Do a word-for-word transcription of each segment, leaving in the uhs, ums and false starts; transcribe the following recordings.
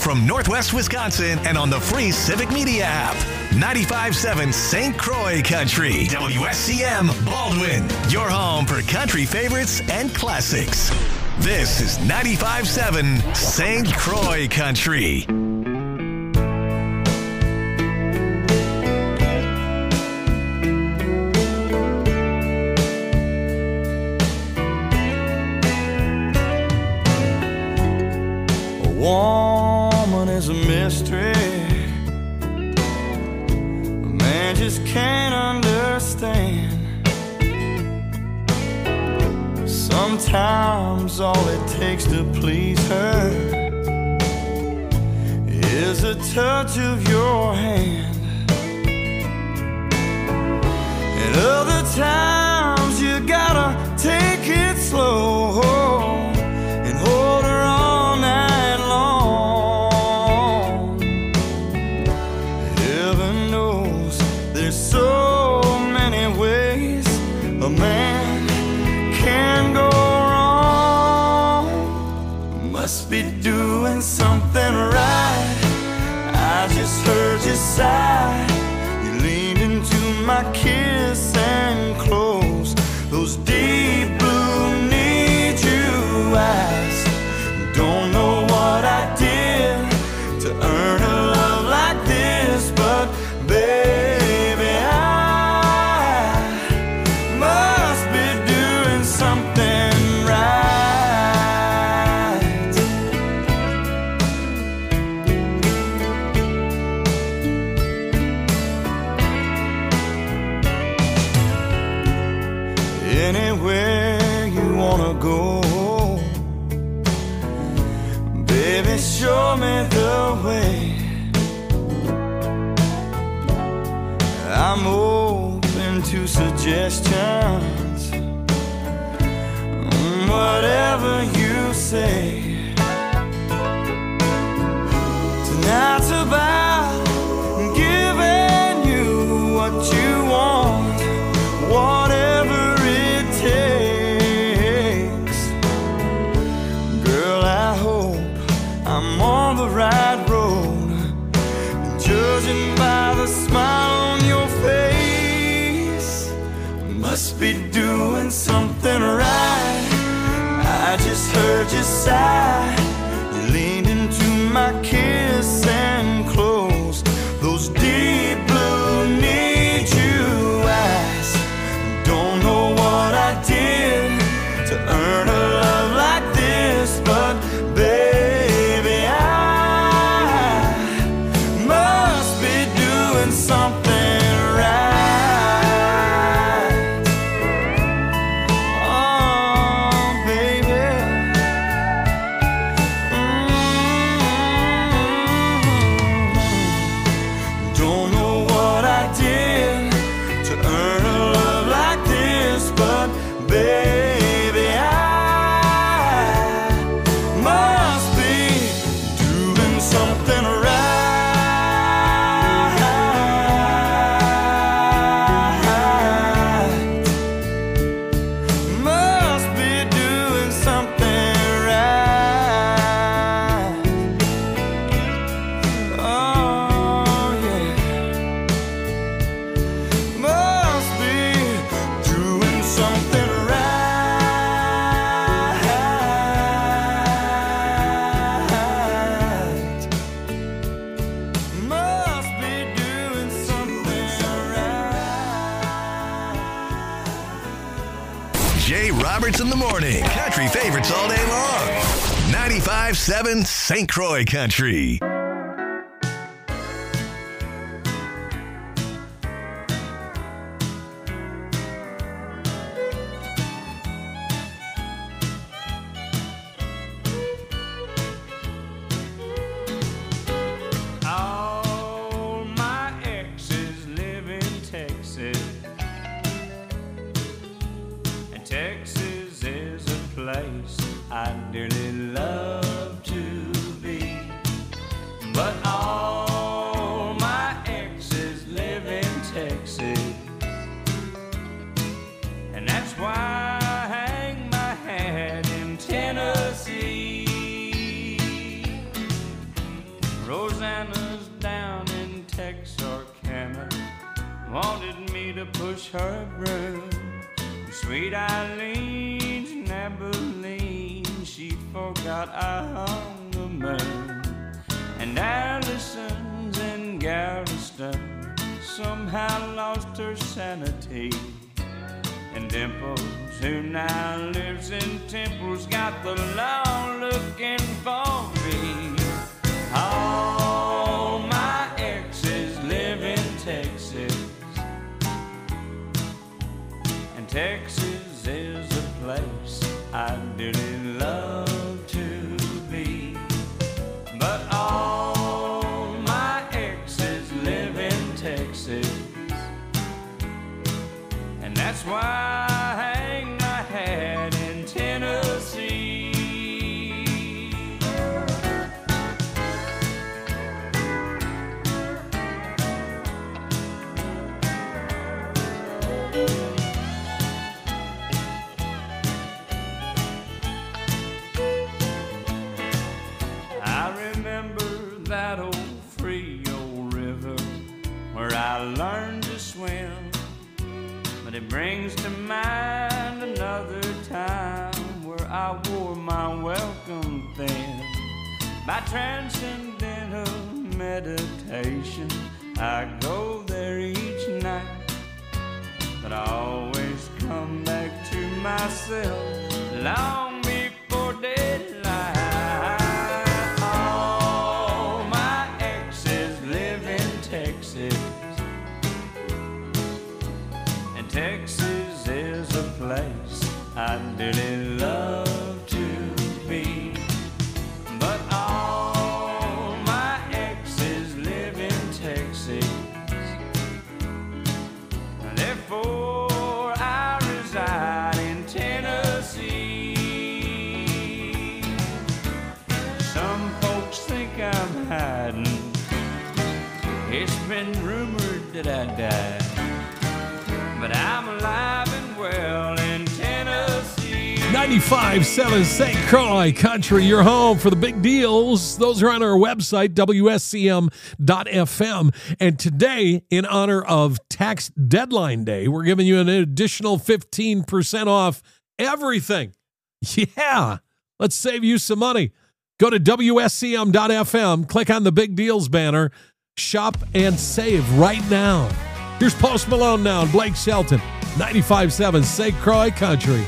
from Northwest Wisconsin and on the free Civic Media app. ninety-five point seven Saint Croix Country. W S C M Baldwin. Your home for country favorites and classics. This is ninety-five point seven Saint Croix Country. Woman is a mystery a man just can't understand. Sometimes all it takes to please her is a touch of your hand, and other times you gotta take it slow and hold her all night long. Heaven knows there's so many ways a man can go wrong. Must be doing something right. I just heard you sigh. You leaned into my kiss and closed those deep blue need you eyes. Don't know what I did to earn a love like this, but baby, I must be doing something right. Anywhere you wanna go, baby, show me the way. I'm open to suggestions, whatever you say. Tonight's about giving you what you want, whatever it takes. Girl, I hope I'm on the right road, judging by the smile on your face. Must be doing something right. I just heard you sigh. You leaned into my kiss and closed those deep blue need you eyes. Don't know what I did to earn a love like this, but baby, I must be doing something right. Oh, baby. Mm-hmm. Don't know what I did to earn a love like this, but baby, I must be doing something right. Must be doing something right. Oh, yeah. Must be doing something right. Must be doing something right. Jay Roberts in the morning. Country favorites all day long. ninety-five point seven Saint Croix Country. All my exes live in Texas, and Texas is a place I dearly love to be. Rosanna's down in Texarkana wanted me to push her broom. Sweet Eileen's in Abilene, she forgot I hung the moon. And Allison's in Galveston somehow lost her sanity. And Dimples, who now lives in Temple's, got the law looking for me. All my exes live in Texas, and Texas is a place I dearly love to be. But all my exes live in Texas, and that's why I hang my hat in Tennessee. I remember that old Frio River where I learned to swim. But it brings to mind another time where I wore my welcome thin. By transcendental meditation, I go there each night. But I always come back to myself long before daylight. All my exes live in Texas, Texas is a place I dearly love to be. But all my exes live in Texas, therefore I reside in Tennessee. Some folks think I'm hiding, it's been rumored that I died, but I'm alive and well in Tennessee. ninety-five seven Saint Croix Country, your home for the big deals. Those are on our website, W S C M dot F M. And today, in honor of Tax Deadline Day, we're giving you an additional fifteen percent off everything. Yeah, let's save you some money. Go to W S C M dot F M, click on the big deals banner, shop and save right now. Here's Post Malone now and Blake Shelton, ninety-five seven Saint Croix Country.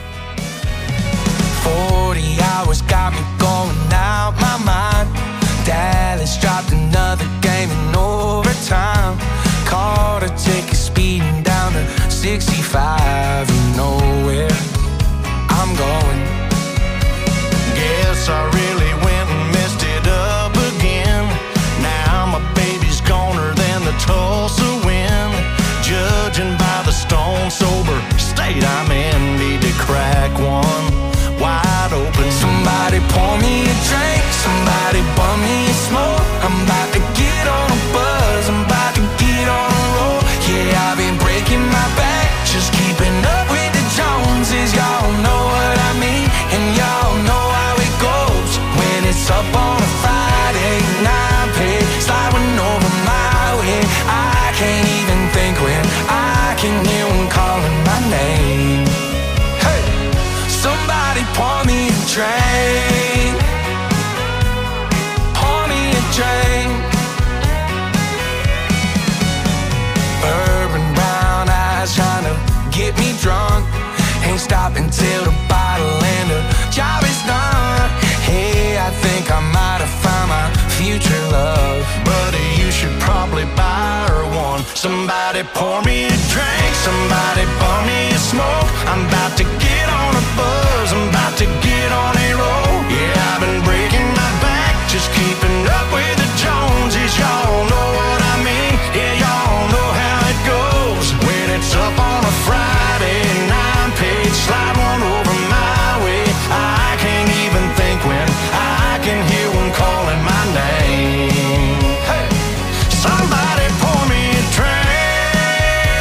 forty hours got me going out my mind. Dallas dropped another game in overtime. Caught a ticket speeding down to sixty-five. You know where I'm going. Guess I really went and messed it up again. Now my baby's goner than the Tulsa wind. Judging by the stone sober state I'm in, need to crack one wide open. Somebody pour me a drink, somebody bum me a smoke. I'm about to get on a buzz, I'm about to get on a roll. Yeah, I've been breaking my back, just keeping up with the Joneses. Y'all know what I mean, and y'all know how it goes. When it's up on a Friday night, pay sliding over my way. I can't even think when I can hear one calling my name. Hey, somebody pour me a drink, pour me a drink. Urban brown eyes trying to get me drunk. Ain't stopping till the bottle and the job is done. Hey, I think I might have found my future love. Buddy, you should probably buy her one. Somebody pour me a drink, somebody bum me a smoke. I'm about to get on a buzz, I'm about to get on a roll. Yeah, I've been breaking my back, just keeping up with the Joneses. Y'all know what I mean, yeah, y'all know how it goes. When it's up on a Friday night, page slide one over my way. I can't even think when I can hear one calling my name. Hey, somebody pour me a drink.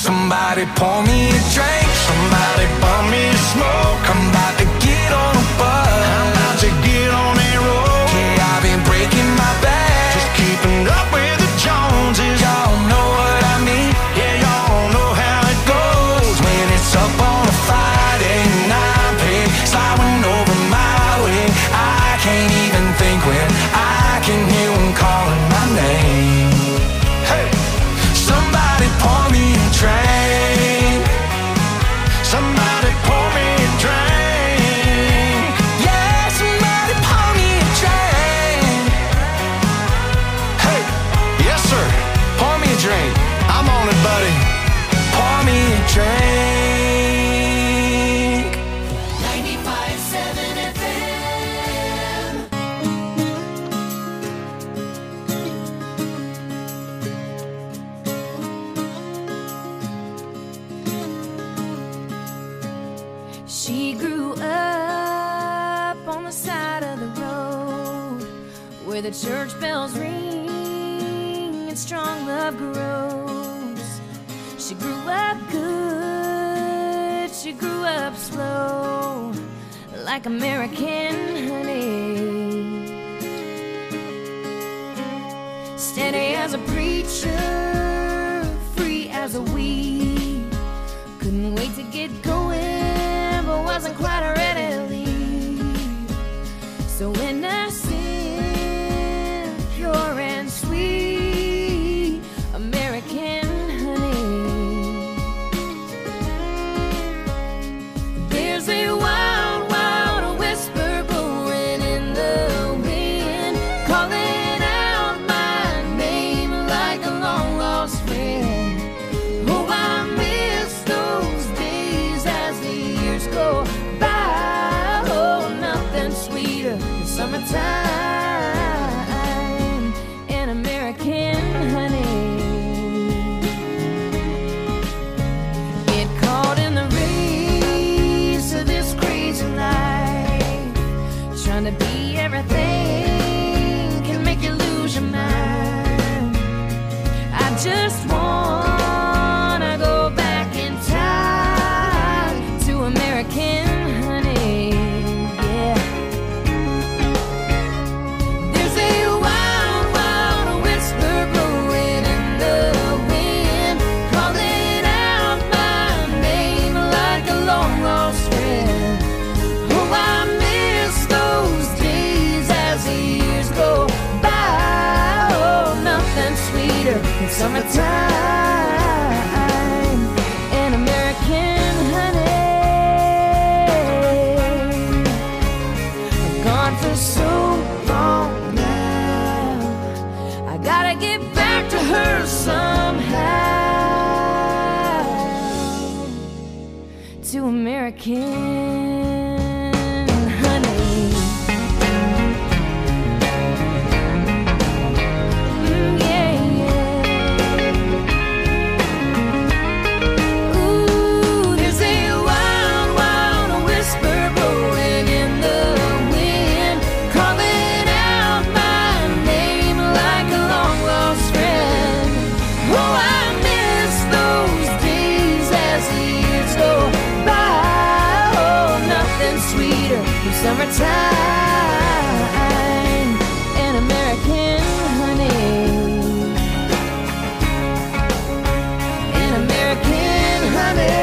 Somebody pour me a drink, somebody bum me a smoke. I'm about to get on a bus, I'm about to get on a roll. Yeah, I've been breaking my back, just keeping up with the Joneses. Y'all know what I mean, yeah, y'all know how it goes. When it's up on a Friday night, pig sliding over my way, I can't even think when I can hear them calling my name. Hey, somebody pour me a drink, somebody pour me a drink. Yeah, somebody pour me a drink. Hey, yes sir, pour me a drink. I'm on it, buddy. Pour me a drink. ninety-five point seven F M. She grew up on the side of the road where the church bells ring and strong love grows. She grew up good, she grew up slow, like American honey. Steady as a preacher, free as a weed. Couldn't wait to get going, but wasn't quite ready to leave. So innocent, pure and sweet, American honey. There's a wild, wild whisper blowing in the wind, calling out my name like a long lost friend. Oh, I miss those days as the years go by. Oh, nothing sweeter than summertime and American honey. Get caught in the race of this crazy life, trying to be everything can make you lose your mind. I just wanna go back in time to American honey, yeah. There's a wild, wild whisper blowing in the wind, calling out my name like a long lost friend. Oh, I miss those days as the years go by. Oh, nothing sweeter than summertime and American honey. I've gone for so long now, I gotta get back to her somehow, to American honey. Mm, yeah, yeah. Ooh, there's a wild, wild whisper blowing in the wind, calling out my name like a long lost friend. Oh, I miss those days as the years go by. Oh, nothing sweeter than summertime and American honey. And American honey.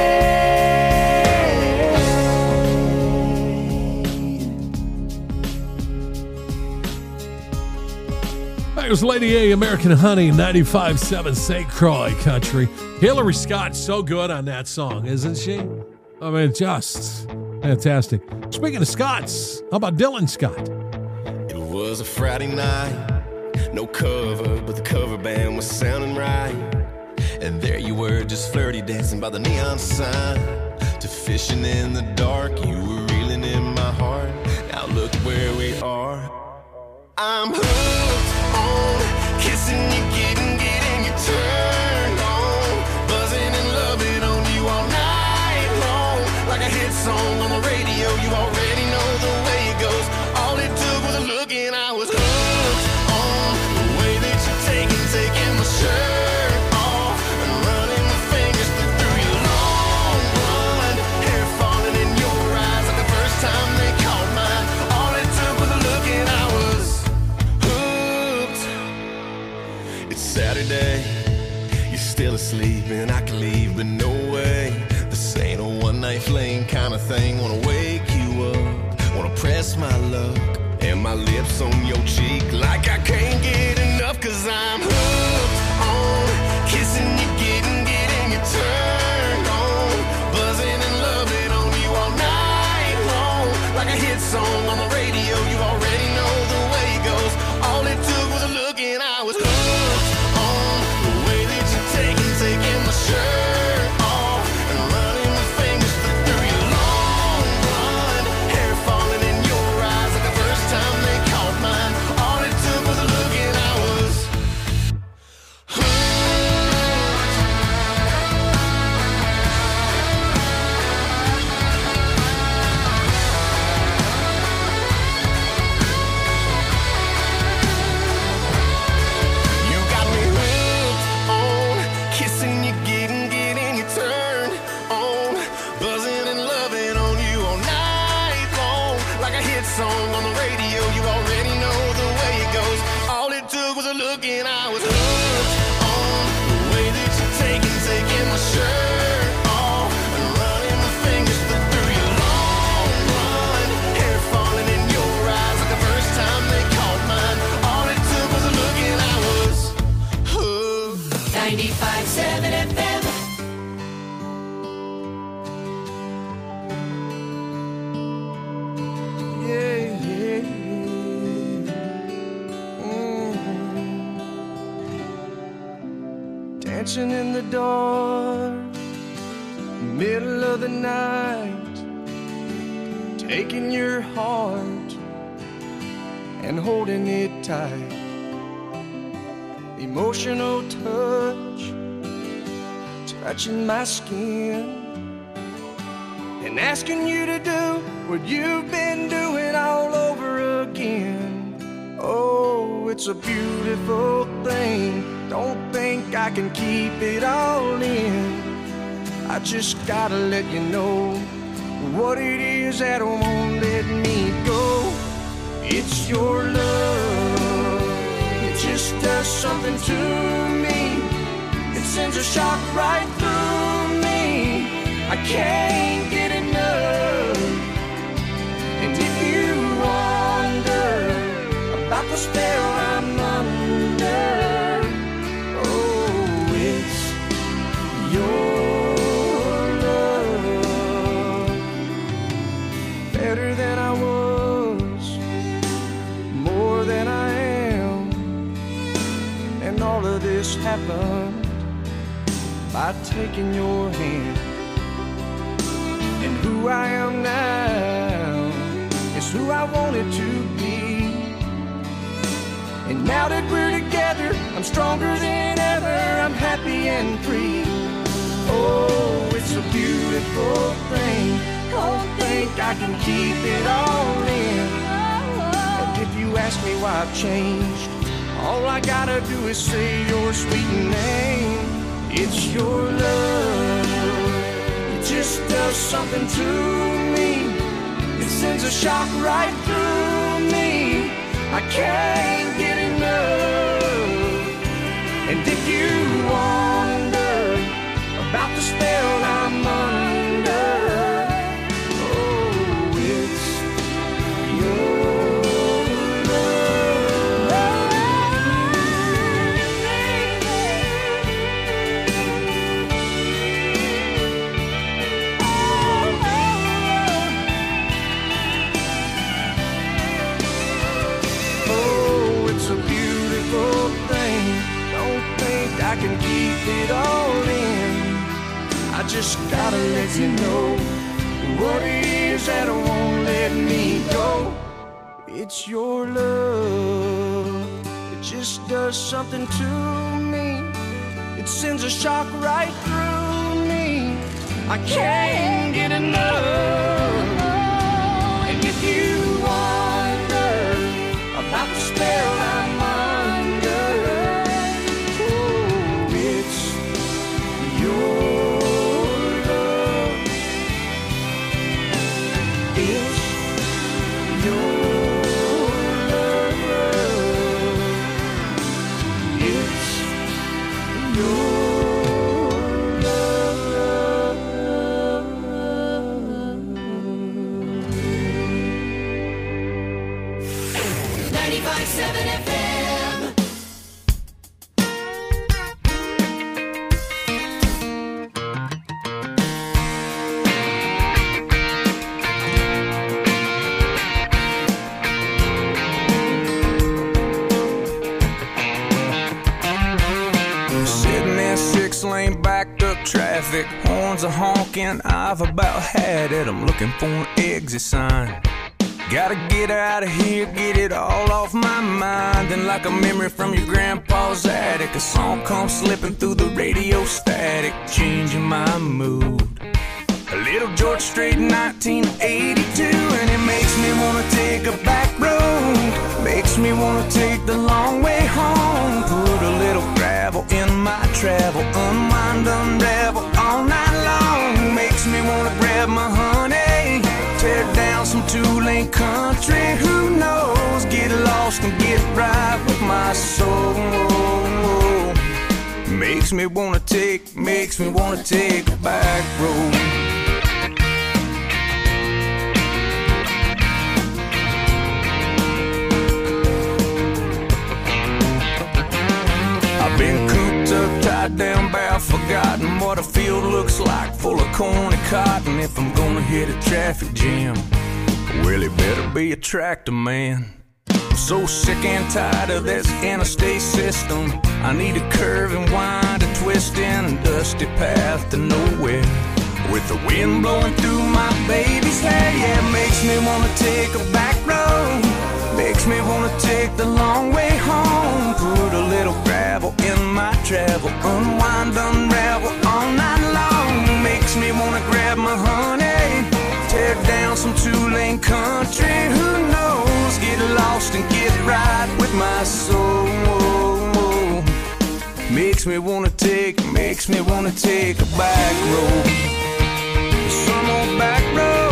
There's Lady A, American Honey, ninety-five point seven Saint Croix Country. Hillary Scott's so good on that song, isn't she? I mean, just fantastic. Speaking of Scotts, how about Dylan Scott? It was a Friday night, no cover, but the cover band was sounding right. And there you were, just flirty dancing by the neon sign. To fishing in the dark, you were reeling in my heart. Now look where we are. I'm hooked on kissing you, getting, getting you turned on, buzzing and loving on you all night long. Like a hit song on the radio, you already know the way it goes. All it took was a look and I was hooked on the way that you're taking, taking my shirt off and running my fingers through It's Saturday, you're still asleep and I can leave, but no way. This ain't a one night fling kind of thing. Wanna wake you up, wanna press my luck and my lips on your cheek like I can't get enough, cause I'm hooked on kissing you, getting, getting your turn on, buzzing and loving on you all night long, like a hit song on the radio. You already know the way it goes. All it took was a look and I was hooked on the way that you're taking, taking my shirt off and running my fingers through your long blonde hair, falling in your eyes like the first time they caught mine. All it took was a look and I was hooked. You got me hooked on kissing you, getting, getting your turn on, buzzing and loving on you all night long, like a hit song on the radio. You already know the way it goes. All it took was a look and I was hooked on the way that you're taking, taking my shirt off and running my fingers through your long blonde hair, falling in your eyes like the first time they caught mine. All it took was a look and I was hooked. ninety-five point seven F M. Yeah, yeah, yeah. Mhm. Dancing in the dark, middle of the night, taking your heart and holding it tight. Emotional touch, touching my skin, and asking you to do what you've been doing all over again. Oh, it's a beautiful thing. Don't think I can keep it all in. I just gotta let you know what it is that won't let me go. It's your love. It just does something to me. It sends a shock right through me. I can't get enough. And if you wonder about the spell I'm under, oh, it's your love. Better than I was, more than I am, and all of this happened by taking your hand. And who I am now is who I wanted to be. And now that we're together, I'm stronger than ever. I'm happy and free. Oh, it's a beautiful thing. Don't think I can keep it all in. And if you ask me why I've changed, all I gotta do is say your sweet name. It's your love. It just does something to me. It sends a shock right through me. I can't get enough. And if you wonder about the spell I'm under, oh, it's your I can keep it all in. I just gotta let you know what it is that won't let me go. It's your love. It just does something to me. It sends a shock right through me. I can't get enough. And if you wonder about the spell I'm under, it's ninety-five seven F M. Sitting in six-lane backed up traffic, horns are honking, I've about had it. I'm looking for an exit sign. Gotta get out of here, get it all off my mind. And like a memory from your grandpa's attic, a song comes slipping through the radio static, changing my mood. A little George Strait nineteen eighty-two, and it makes me wanna take a back road. Makes me wanna take the long way home. Put a little gravel in my travel, unwind, unravel all night long. Makes me wanna grab my honey, tear down some two-lane country. Who knows? Get lost and get right with my soul. Makes me wanna take, makes me wanna take a back road. I've been cooped up, tied down, bad, forgotten what a field looks like, full of corn and cotton. If I'm gonna hit a traffic jam, well, it better be a tractor man. I'm so sick and tired of this interstate system. I need a curve and wind, a twist in a dusty path to nowhere, with the wind blowing through my baby's hair. Yeah, it makes me wanna take a back road. Makes me wanna take the long way home. Put a little gravel in my travel, unwind, unravel all night long. Makes me wanna grab my honey, tear down some two-lane country. Who knows? Get lost and get right with my soul. Makes me wanna take, makes me wanna take a back road. Some old back road.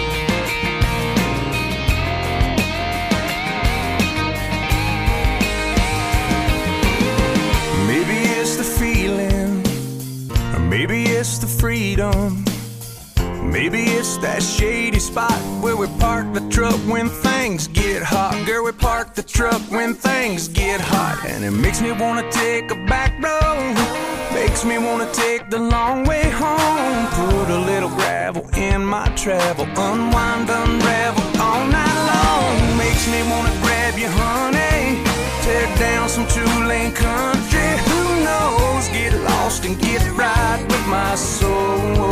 Maybe it's the feeling, or maybe it's the freedom. Maybe it's that shady spot where we park the truck when things get hot. Girl, we park the truck when things get hot. And it makes me wanna take a back road. Makes me wanna take the long way home. Put a little gravel in my travel, unwind, unravel all night long. Makes me wanna grab you, honey, tear down some two-lane country. Who knows? Get lost and get right with my soul.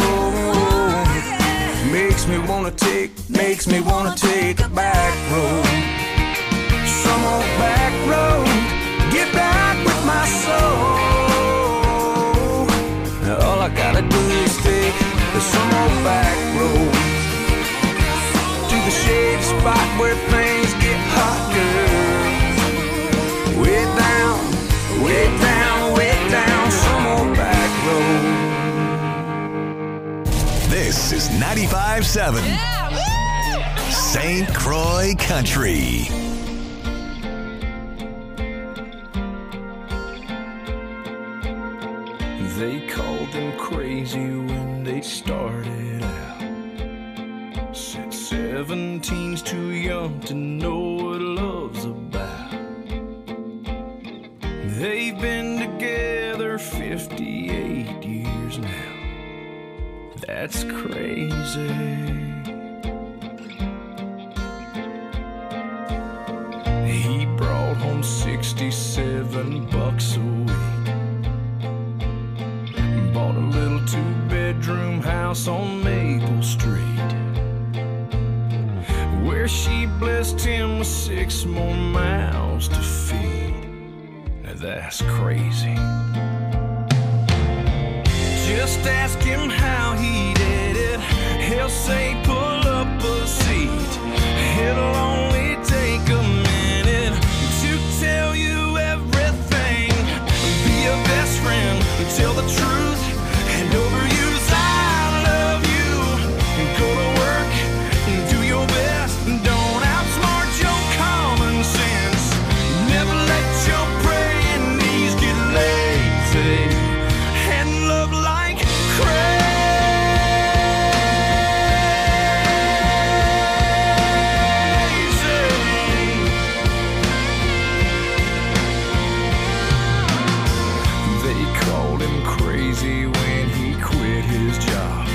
Makes me wanna take, makes me wanna take a back road. Some old back road, get back with my soul. All I gotta do is take some old back road to the shady spot where things get hot, girl. Way down, way down, way down, some old back road. This is ninety-five seven Saint Croix Country. They called them crazy when they started out. Said seventeen's too young to know what love's about. They've been together fifty-eight years now. That's crazy. He brought home sixty-seven bucks a week. Bought a little two-bedroom house on Maple Street, where she blessed him with six more mouths to feed. Now that's crazy. Just ask him how he did it. He'll say pull up a seat. It'll only take a minute to tell you everything. Be a best friend, tell the truth, and overuse I love you. Go to work, do your best, don't outsmart your common sense. Never let your praying knees get lazy. crazy when he quit his job.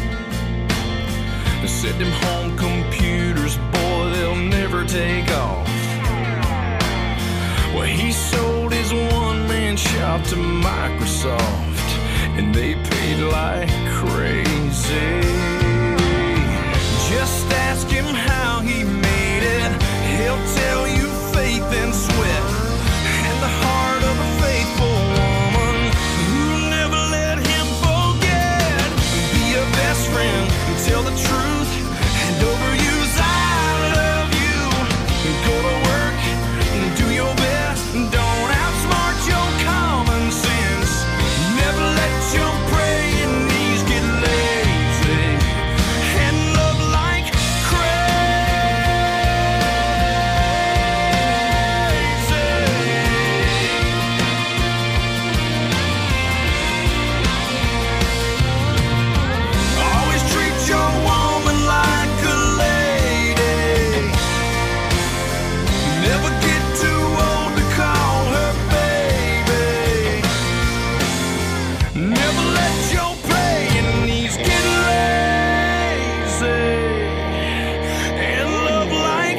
They said them home computers, boy, they'll never take off. Well, he sold his one-man shop to Microsoft, and they paid like crazy. Just ask him how he made it. He'll tell you faith and sweat, and the heart of a faithful woman who never let him forget. Be a best friend, tell the truth, and overuse I love you. Go to work, do your best, don't outsmart your common sense. Never let your praying knees get lazy, and love like always treat your woman like a lady. Never get too old to call her baby. Never let your praying knees get lazy, and love like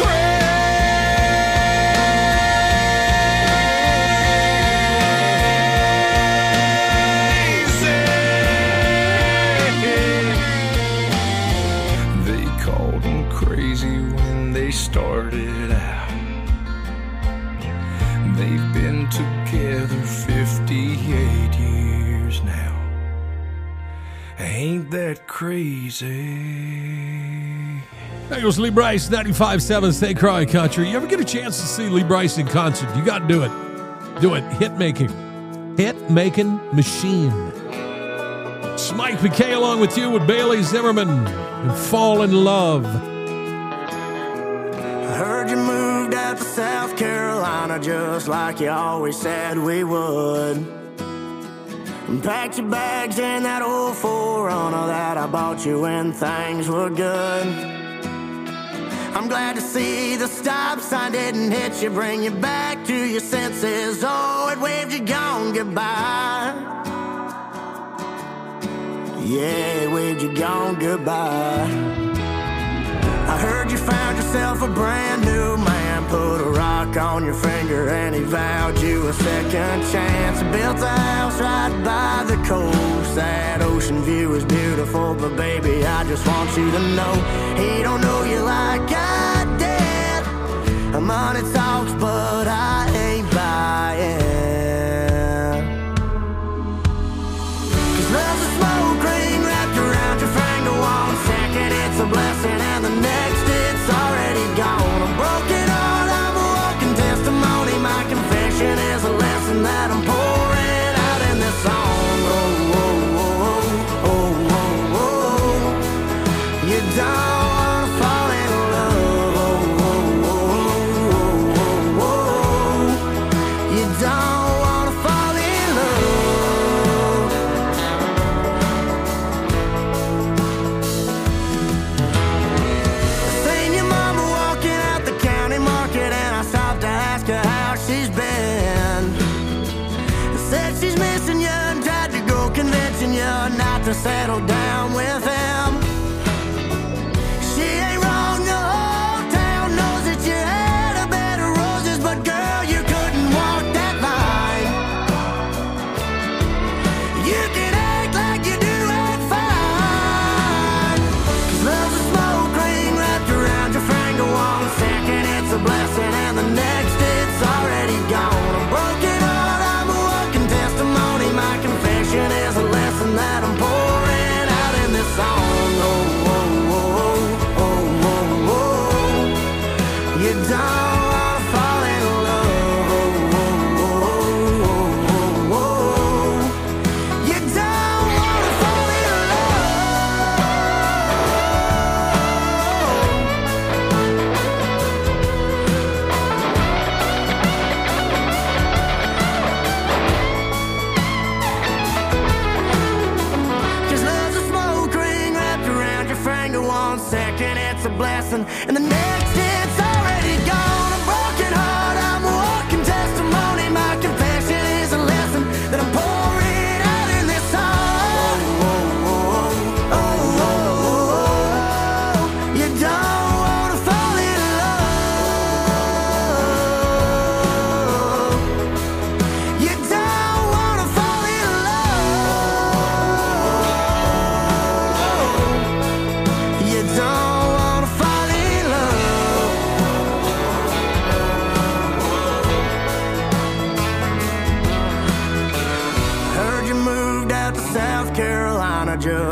crazy. They called him crazy when they started out. They've been together fifty-eight years now. Ain't that crazy? There goes Lee Brice, ninety-five point seven Saint Croix Country. You ever get a chance to see Lee Brice in concert? You got to do it. Do it. Hit making. Hit making machine. It's Mike McKay along with you with Bailey Zimmerman and Fall in Love. I heard you moved out to South Carolina just like you always said we would. And packed your bags in that old four runner that I bought you when things were good. I'm glad to see the stop sign didn't hit you, bring you back to your senses. Oh, it waved you gone goodbye. Yeah, it waved you gone goodbye. I heard you found yourself a brand new man, put a rock on your finger and he vowed you a second chance. Built a house right by the coast, that ocean view is beautiful, but baby, I just want you to know he don't know you like I did. Money talks, but I ain't buying. Cause love's a smoke ring wrapped around your finger. One second it's a blessing and the next it's already gone. A broken heart, I'm a walking testimony. My confession is a lesson that I'm pouring out in this song. Oh, oh, oh, oh, oh, oh. You don't wanna fall in love. Oh, oh, oh, oh, oh, oh. You don't wanna fall in love. Seen your mama walking out the county market and I stopped to ask her how she's been. Said she's missing you and tried to go convincing you not to settle down with him. She ain't wrong, the whole town knows that you had a bed of roses, but girl, you couldn't walk that line. You can act like you do it fine. Cause love's a smoke ring wrapped around your finger. One second it's a blessing and the next it's already gone. A broken heart, I'm a walking testimony. My confession is a lesson that I'm pouring out in this song. Oh, oh, oh, oh, oh, oh. You don't wanna fall in love. Oh, oh, oh, oh, oh, oh. You don't wanna fall in love. Cause love's a smoke ring wrapped around your finger. One second it's a blessing and the next it's already gone. A broken heart, I'm a walking testimony. My confession is a lesson that I'm pouring out in this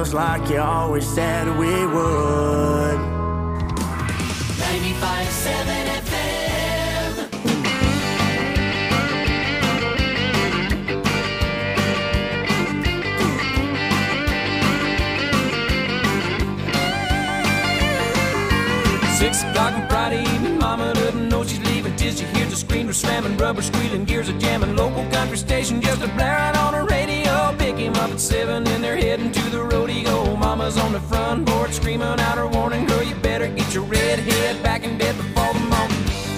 just like you always said we would. ninety-five seven F M. Six o'clock on Friday evening, mama doesn't know she's leaving till she hears the screamers slamming, rubber squealing, gears are jamming, local country station just a blaring on her radio. Pick him up at seven and they're heading to the rodeo. Mama's on the front porch screaming out her warning, girl, you better get your red head back in bed before the morning.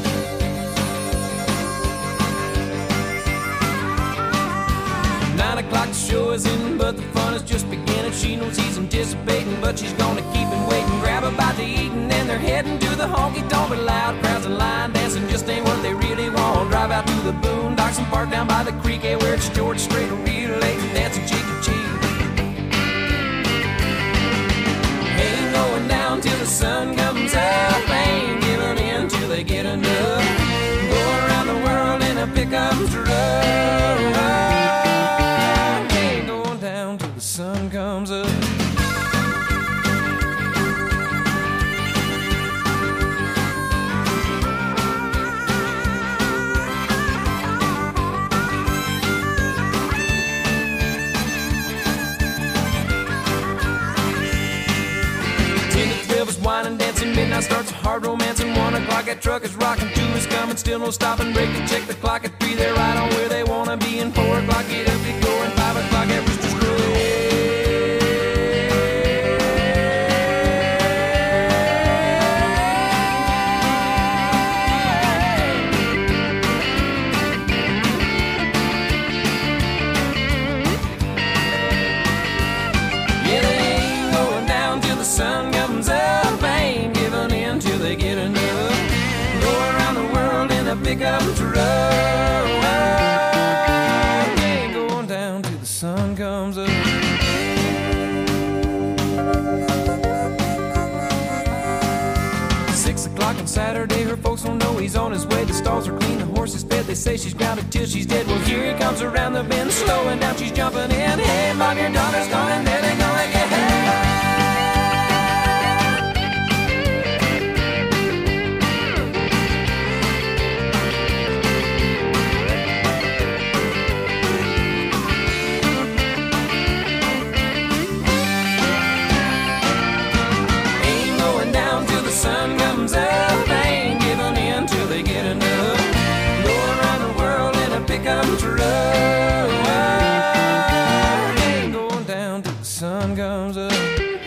Nine o'clock the show is in, but the fun is just beginning. She knows he's anticipating, but she's gonna keep him waiting. Grab a bite to eat and then they're heading to the honky tonk. But loud crowds and line dancing just ain't what they really want. Drive out to the boondocks and park down by the creek, eh, where it's George Strait real late and dancing cheek to cheek. Ain't going down till the sun comes up, ain't giving in till they get enough. Go around the world in a pickup truck. Sun comes up. Ten to twelve is wine and dancing, midnight starts a hard romance, and one o'clock that truck is rocking, two is coming, still no stopping, break to check the clock at three, they're right on where they wanna be, and four o'clock get up, get going, five o'clock at Rooster's Crow. Sun comes up, ain't giving in till they get enough. Go around the world in a pickup truck. Ain't going down till the sun comes up. Six o'clock on Saturday, her folks don't know he's on his way. The stalls are clean, the horse is fed. They say she's grounded till she's dead. Well, here he comes around the bend, slowing down, she's jumping in. Hey, mom, your daughter's gone, and then they're gonna get hey. Sun comes up, ain't giving in till they get enough. Go around the world in a pickup truck. Ain't going down till the sun comes up.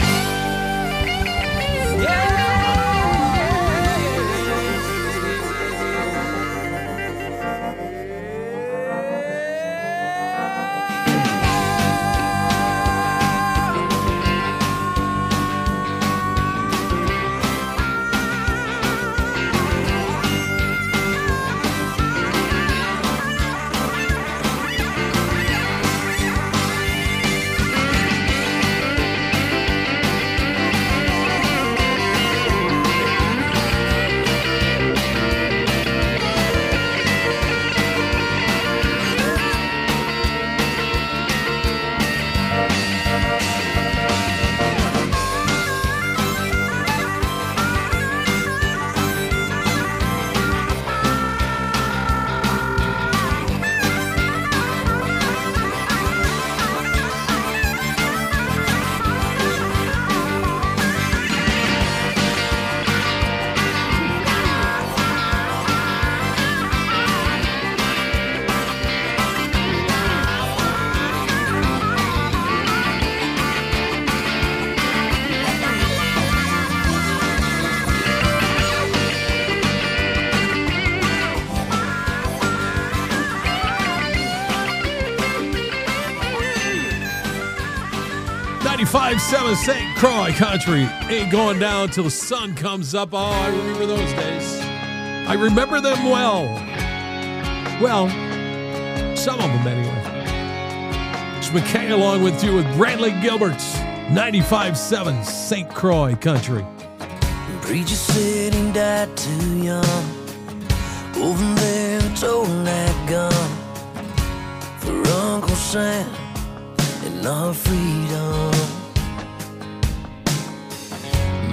ninety-five seven Saint Croix Country. Ain't going down till the sun comes up. Oh, I remember those days. I remember them well. Well, some of them anyway. It's McKay along with you with Bradley Gilbert's ninety-five seven Saint Croix Country. Preacher said he died too young. Over there toting that gun for Uncle Sam and our freedom.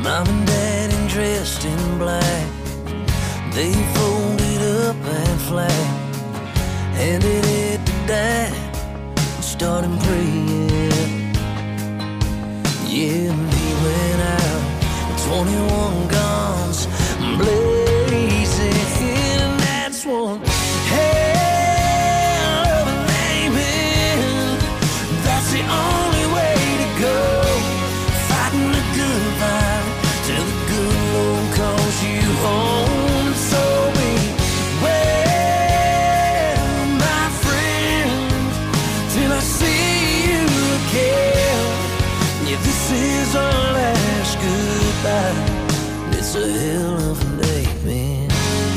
Mom and Dad and dressed in black, they folded up and flat, handed it to Dad and started praying. Yeah, and he went out, twenty-one guns blazing, and that's one hell of an amen. That's the only way to go, fighting the good fight till the good Lord calls you home. So beware, my friend, till I see you again. Yeah, this is our last goodbye. It's a hell of an amen.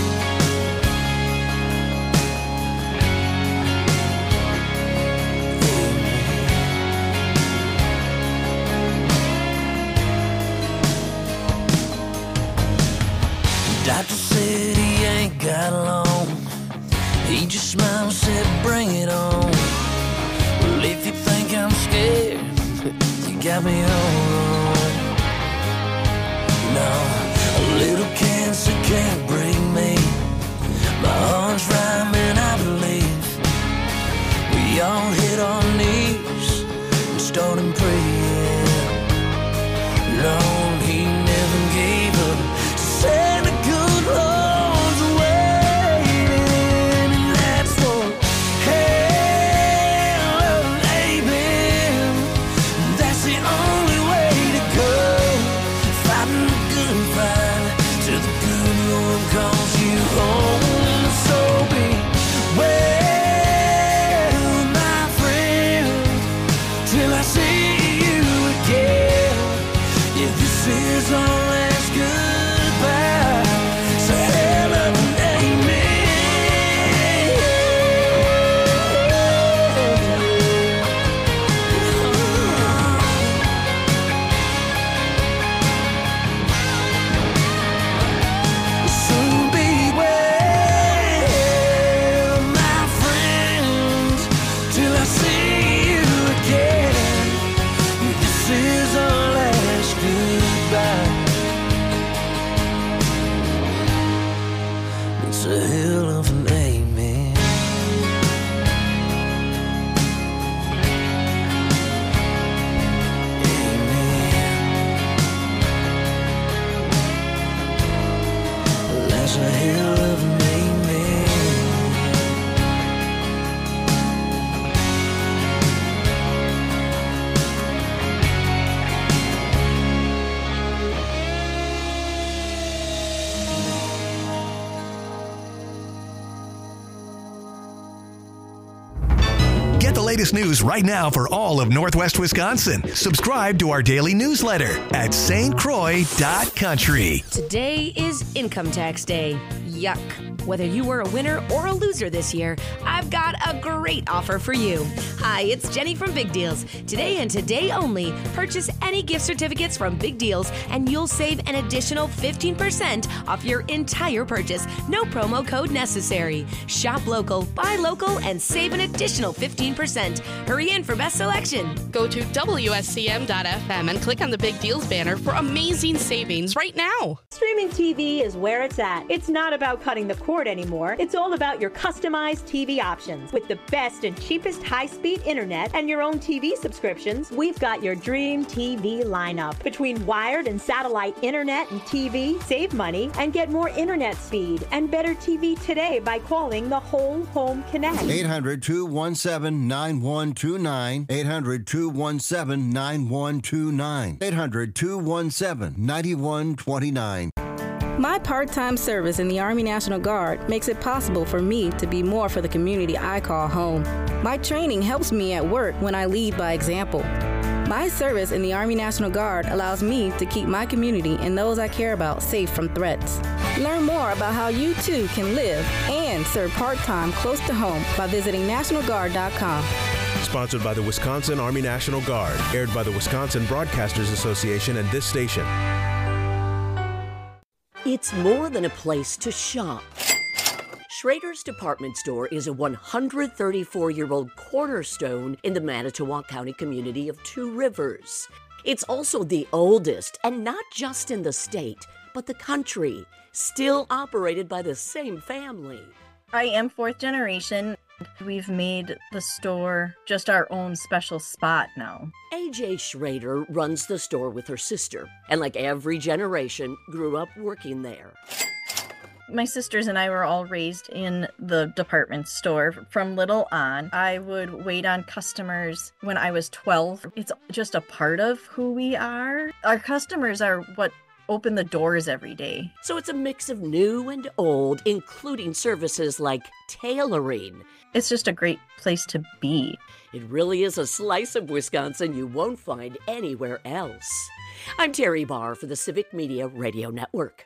Doctor said he ain't got long. He just smiled and said, bring it on. Well, if you think I'm scared, you got me all wrong. No, a little cancer can't break me. My heart's rhyming, I believe. We all hit our knees and started praying. Lord, he never gave up. Said the good Lord's waiting, and that's one hell of an amen. That's the only way to go, fighting the good fight till the good Lord calls you home. So beware, my friend, till I see you again. Yeah, this is our last goodbye. So hell of an So beware, my friends, till I see you again. This is our last goodbye. It's a hell of an amen. Amen. That's a hell of an amen. Get the latest news right now for all of Northwest Wisconsin. Subscribe to our daily newsletter at s t croix dot country. Today is Income Tax Day. Yuck. Whether you were a winner or a loser this year, I've got a great offer for you. Hi, it's Jenny from Big Deals. Today and today only, purchase any gift certificates from Big Deals and you'll save an additional fifteen percent off your entire purchase. No promo code necessary. Shop local, buy local, and save an additional fifteen percent. Hurry in for best selection. Go to W S C M dot F M and click on the Big Deals banner for amazing savings right now. Streaming T V is where it's at. It's not about cutting the cord anymore. It's all about your customized T V options. With the best and cheapest high-speed internet and your own T V subscriptions, we've got your dream T V lineup. Between wired and satellite internet and T V, save money and get more internet speed and better T V today by calling the Whole Home Connect. eight hundred, two one seven, nine one two nine. eight hundred, two one seven, nine one two nine. eight hundred, two one seven, nine one two nine. My part-time service in the Army National Guard makes it possible for me to be more for the community I call home. My training helps me at work when I lead by example. My service in the Army National Guard allows me to keep my community and those I care about safe from threats. Learn more about how you too can live and serve part-time close to home by visiting national guard dot com. Sponsored by the Wisconsin Army National Guard. Aired by the Wisconsin Broadcasters Association and this station. It's more than a place to shop. Schrader's Department Store is a one hundred thirty-four-year-old cornerstone in the Manitowoc County community of Two Rivers. It's also the oldest, and not just in the state, but the country, still operated by the same family. I am fourth generation. We've made the store just our own special spot now. A J Schrader runs the store with her sister, and like every generation, grew up working there. My sisters and I were all raised in the department store from little on. I would wait on customers when I was twelve. It's just a part of who we are. Our customers are what open the doors every day. So it's a mix of new and old, including services like tailoring. It's just a great place to be. It really is a slice of Wisconsin you won't find anywhere else. I'm Terry Barr for the Civic Media Radio Network.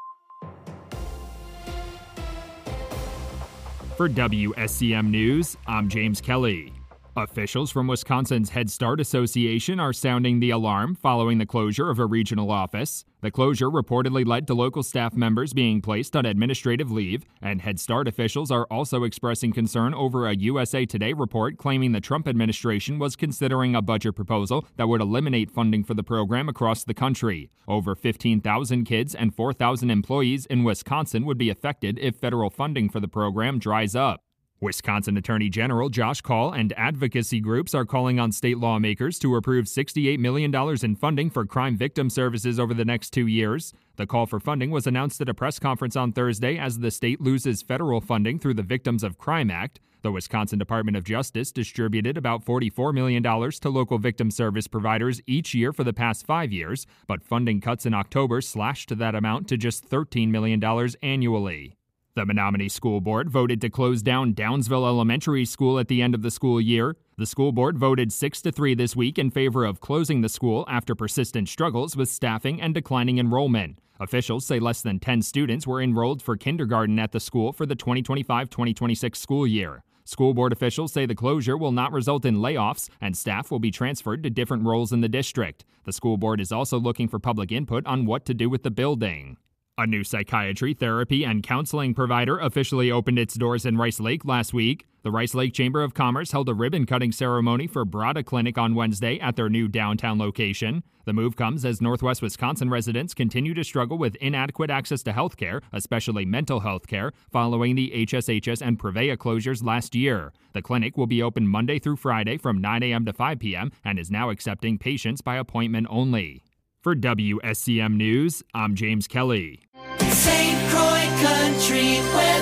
For W S C M News, I'm James Kelly. Officials from Wisconsin's Head Start Association are sounding the alarm following the closure of a regional office. The closure reportedly led to local staff members being placed on administrative leave, and Head Start officials are also expressing concern over a U S A Today report claiming the Trump administration was considering a budget proposal that would eliminate funding for the program across the country. Over fifteen thousand kids and four thousand employees in Wisconsin would be affected if federal funding for the program dries up. Wisconsin Attorney General Josh Kaul and advocacy groups are calling on state lawmakers to approve sixty-eight million dollars in funding for crime victim services over the next two years. The call for funding was announced at a press conference on Thursday as the state loses federal funding through the Victims of Crime Act. The Wisconsin Department of Justice distributed about forty-four million dollars to local victim service providers each year for the past five years, but funding cuts in October slashed that amount to just thirteen million dollars annually. The Menominee School Board voted to close down Downsville Elementary School at the end of the school year. The school board voted six to three this week in favor of closing the school after persistent struggles with staffing and declining enrollment. Officials say less than ten students were enrolled for kindergarten at the school for the twenty twenty-five twenty twenty-six school year. School board officials say the closure will not result in layoffs and staff will be transferred to different roles in the district. The school board is also looking for public input on what to do with the building. A new psychiatry, therapy, and counseling provider officially opened its doors in Rice Lake last week. The Rice Lake Chamber of Commerce held a ribbon-cutting ceremony for Brada Clinic on Wednesday at their new downtown location. The move comes as Northwest Wisconsin residents continue to struggle with inadequate access to health care, especially mental health care, following the H S H S and Prevea closures last year. The clinic will be open Monday through Friday from nine a.m. to five p.m. and is now accepting patients by appointment only. For W S C M News, I'm James Kelly. Saint Croix Country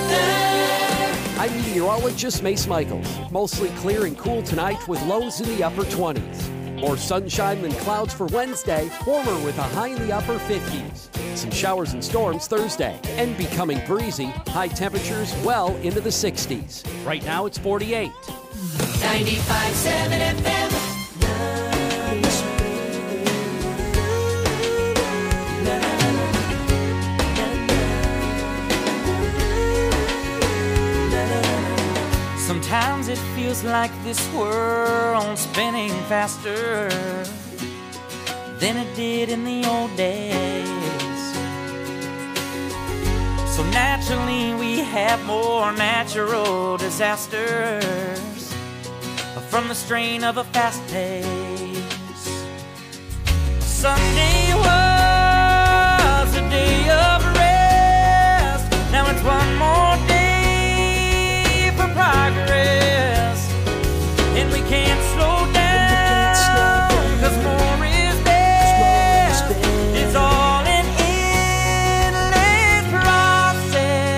weather. I'm meteorologist Mace Michaels. Mostly clear and cool tonight with lows in the upper twenties. More sunshine than clouds for Wednesday, warmer with a high in the upper fifties. Some showers and storms Thursday, and becoming breezy, high temperatures well into the sixties. Right now it's forty-eight. ninety-five point seven F M. Sometimes it feels like this world's spinning faster than it did in the old days. So naturally we have more natural disasters from the strain of a fast pace. Sunday was a day of rest. Now it's one more day progress, and we can't slow down, cause more is best. It's all an endless process.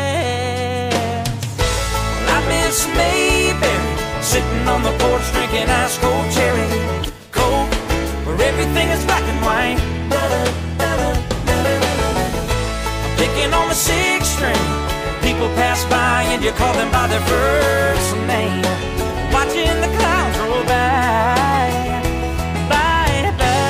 Well, I miss Mayberry, sitting on the porch drinking ice cold cherry coke, where everything is black and white. I'm picking on the sixth string. People pass by and you call them by their first name. Watching the clouds roll by, by,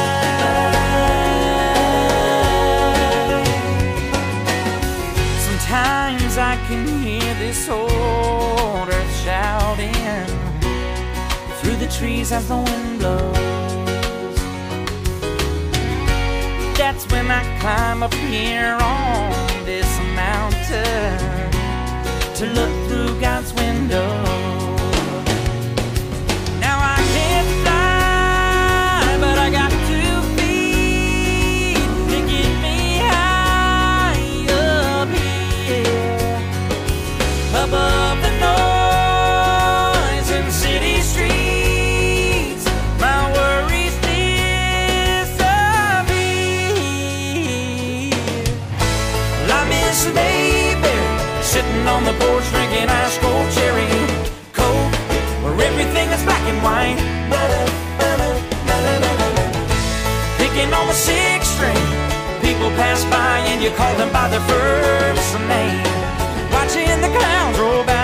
by. Sometimes I can hear this old earth shouting through the trees as the wind blows. That's when I climb up here on this mountain to look through God's window. Now I can't fly, but I got two feet. you call them by their first name. Watching the clouds roll by.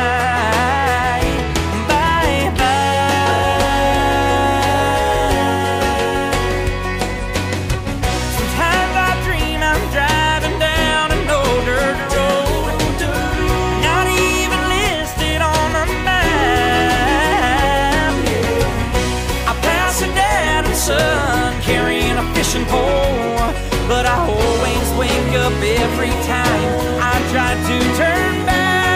But I always wake up every time I try to turn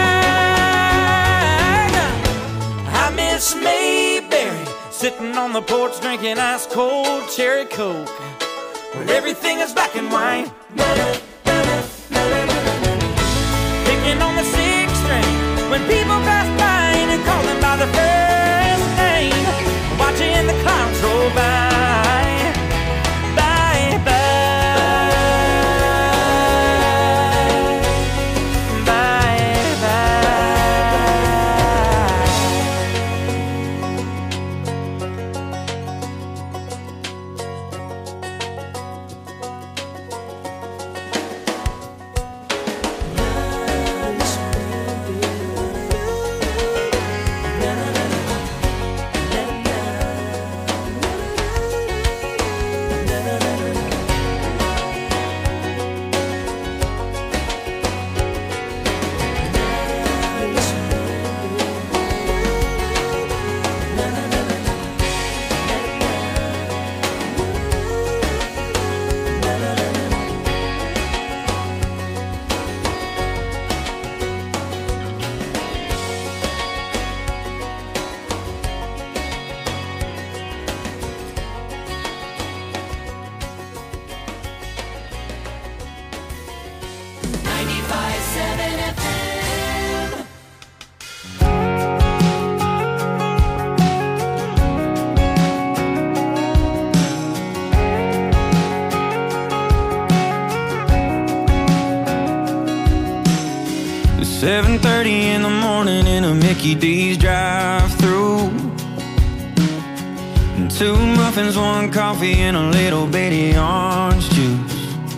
back. I miss Mayberry, sitting on the porch drinking ice cold cherry coke, when everything is black and white. Picking on the sixth string when people pass by and you call them by their first name. Watching the clouds roll by. seven thirty in the morning in a Mickey D's drive-thru. Two muffins, one coffee, and a little bitty orange juice.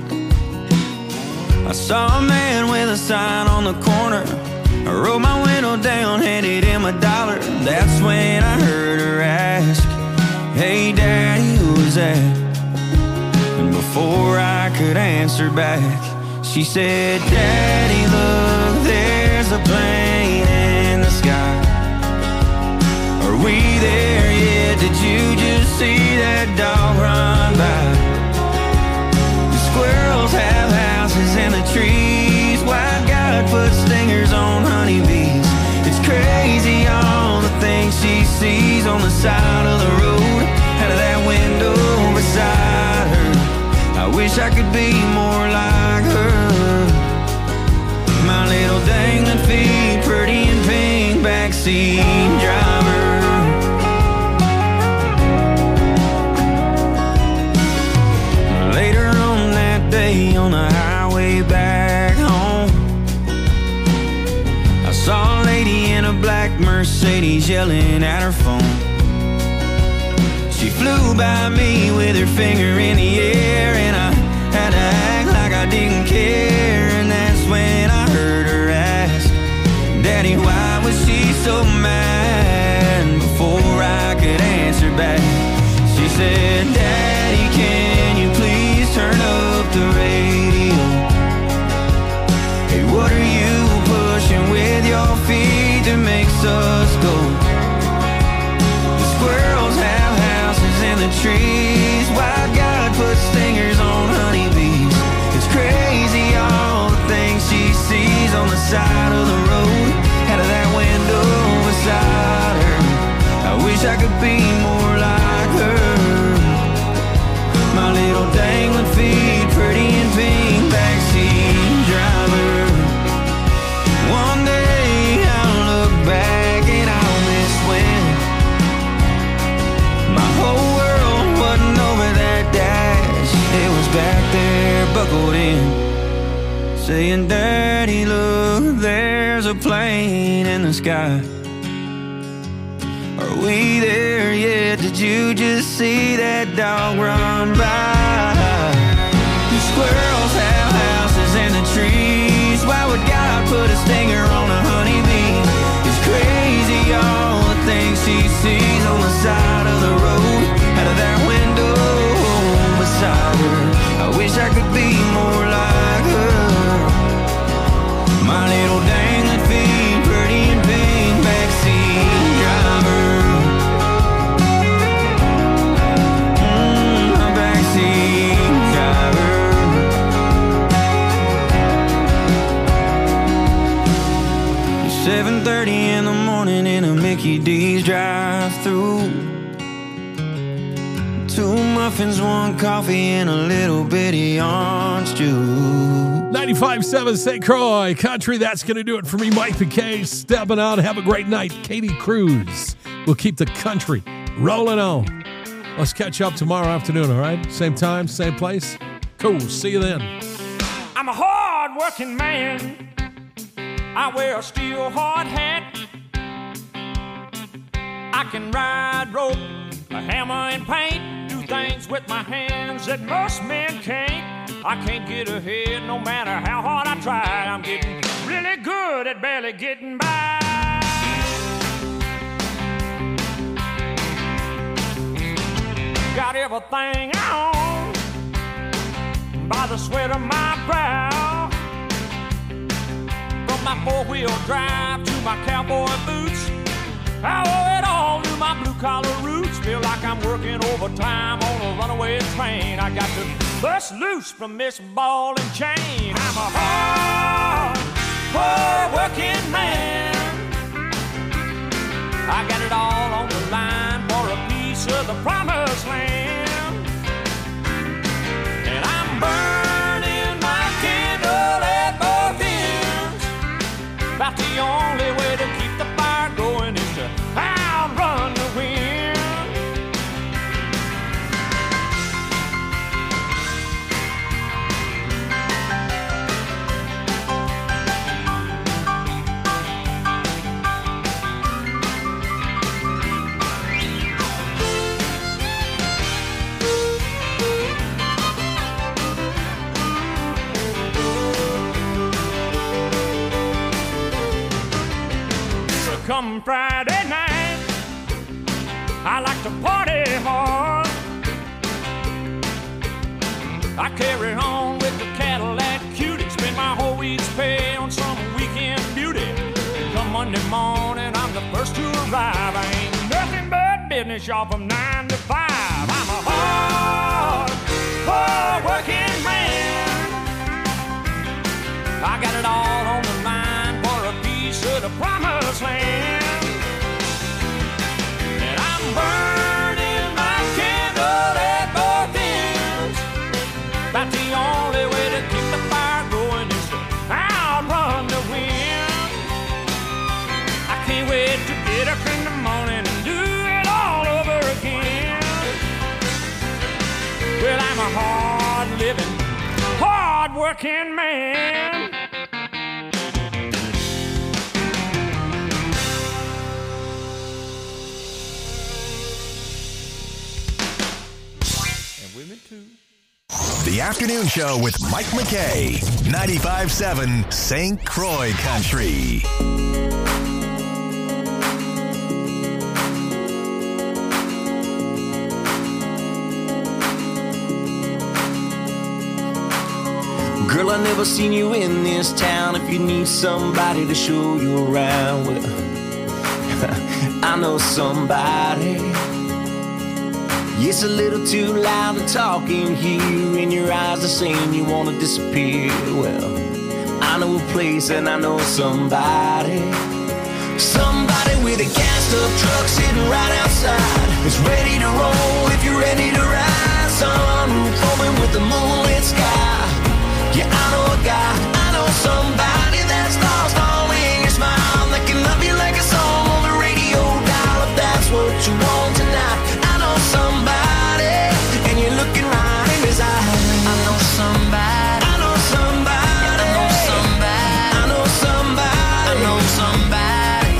I saw a man with a sign on the corner. I rolled my window down, handed him a dollar. That's when I heard her ask, "Hey Daddy, who's that?" And before I could answer back, she said, "Daddy, look, there's a plane in the sky. Are we there yet? Did you just see that dog run by? The squirrels have houses in the trees. White God put stingers on honeybees. It's crazy all the things she sees on the side of the road, out of that window beside her. I wish I could be more like her. My little dangling feet, pretty and pink, backseat driver." Later on that day on the highway back home, I saw a lady in a black Mercedes yelling at her phone. She flew by me with her finger in the air, and I had to act like I didn't care. And that's when I heard her ask, "Daddy, why was she so mad?" And before I could answer back, she said, "Daddy, can you please turn up the radio? Hey, what are you pushing with your feet that makes us go? The squirrels have houses in the trees. Why God put stingers on honeybees? It's crazy all the things she sees on the side of the road, out of that window beside her. I wish I could be more like her. My little dangling feet, pretty and pink, backseat driver. One day I'll look back and I'll miss when my whole world wasn't over that dash. It was back there buckled in, saying, "Daddy, look, there's a plane in the sky. Are we there yet? Did you just see that dog run by? The squirrels have houses flowers and the trees. Why would God put a stinger on a honeybee? It's crazy all the things she sees on the side of the road, out of that window beside her. I wish I could be more like her. My little dangling feet, pretty in pink, backseat driver. Mm, my backseat driver. It's seven thirty in the morning in a Mickey D's drive-through. Two muffins, one coffee, and a little bitty orange juice. ninety-five point seven Saint Croix Country. That's going to do it for me, Mike McKay, stepping out. Have a great night. Katie Cruz will keep the country rolling on. Let's catch up tomorrow afternoon, all right? Same time, same place. Cool. See you then. I'm a hard-working man. I wear a steel hard hat. I can ride rope, a hammer and paint, do things with my hands that most men can't. I can't get ahead no matter how hard I try. I'm getting really good at barely getting by. Got everything on by the sweat of my brow. From my four-wheel drive to my cowboy boots, I owe it all to my blue-collar roots. Feel like I'm working overtime on a runaway train. I got to bust loose from this ball and chain. I'm a hard, hard-working man. I got it all on the line for a piece of the promised land. And I'm burning my candle at both ends. About the only way to keep the fire going is to outrun the wind. Come Friday night, I like to party hard. I carry on with the Cadillac Cutie, spend my whole week's pay on some weekend beauty. Come Monday morning, I'm the first to arrive. I ain't nothing but business, y'all, from nine to five. I'm a hard, hard working man. I got it all on the line for a piece of the promised land. And I'm burning my candle at both ends. About the only way to keep the fire going is to outrun the wind. I can't wait to get up in the morning and do it all over again. Well, I'm a hard-living, hard-working man. The Afternoon Show with Mike McKay, ninety-five point seven Saint Croix Country. Girl, I never seen you in this town. If you need somebody to show you around, well, I know somebody. It's a little too loud to talk in here, and your eyes are saying you wanna disappear. Well, I know a place and I know somebody. Somebody with a gassed up truck sitting right outside. It's ready to roll if you're ready to ride. Sunroof open with the moonlit sky. Yeah, I know a guy, I know somebody that's lost all in your smile, that can love you like a song on the radio dial. If that's what you want tonight, I know somebody, and you're looking right in his eyes. I know somebody, I know somebody, I know somebody, I know somebody, I know somebody.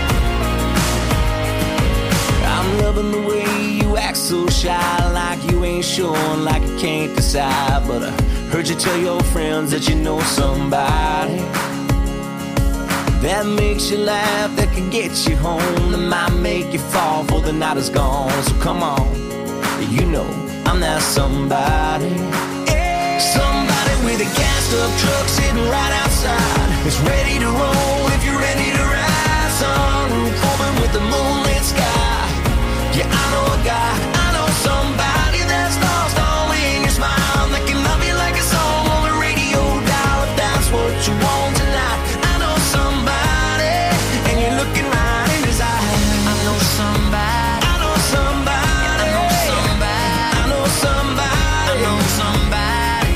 I'm loving the way you act so shy, like you ain't ain't sure and like I can't decide, but I heard you tell your friends that you know somebody that makes you laugh, that can get you home, that might make you fall before the night is gone. So come on, you know I'm that somebody. Somebody with a gassed up truck sitting right outside. It's ready to roll if you're ready to ride. Sunroof open with the moonlit sky. Yeah, I know a guy, I know somebody that's lost all in your smile, that can love you like a song on the radio dial. If that's what you want tonight, I know somebody, and you're looking right in his eyes. I know somebody, I know somebody, I know somebody, I know somebody, I know somebody,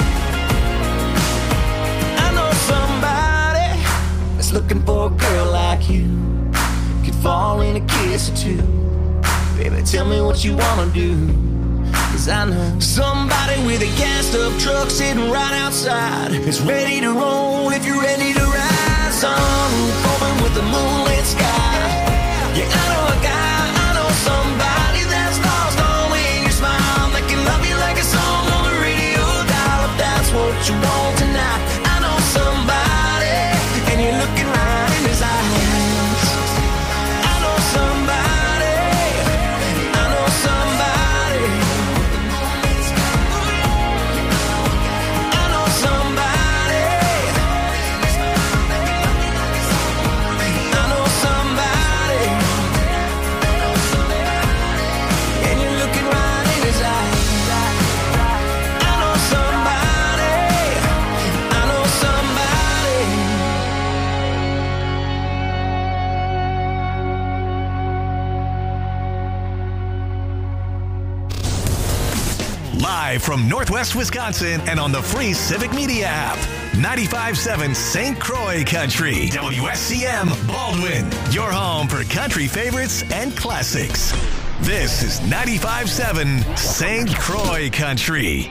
I know somebody that's looking for a girl like you, could fall in a kiss or two. Baby, tell me what you wanna do, cause I know somebody with a gassed up truck sitting right outside. It's ready to roll if you're ready to ride. Sunroof open with the moonlit sky. Yeah, I know a guy, I know somebody that's lost all in your smile, that can love you like a song on the radio dial. If that's what you want tonight, I know somebody, and you're looking right in his eyes. I know somebody, Live from Northwest Wisconsin and on the free Civic Media app. ninety-five point seven Saint Croix Country. W S C M Baldwin. Your home for country favorites and classics. This is ninety-five point seven Saint Croix Country.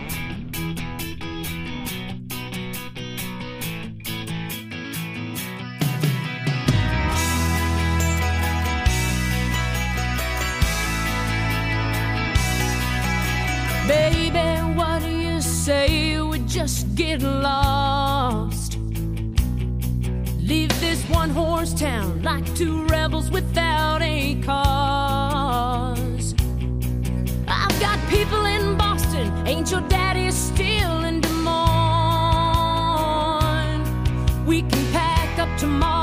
Baby, what do you say we just get lost? Leave this one-horse town like two rebels without a cause. I've got people in Boston, ain't your daddy still in Des Moines? We can pack up tomorrow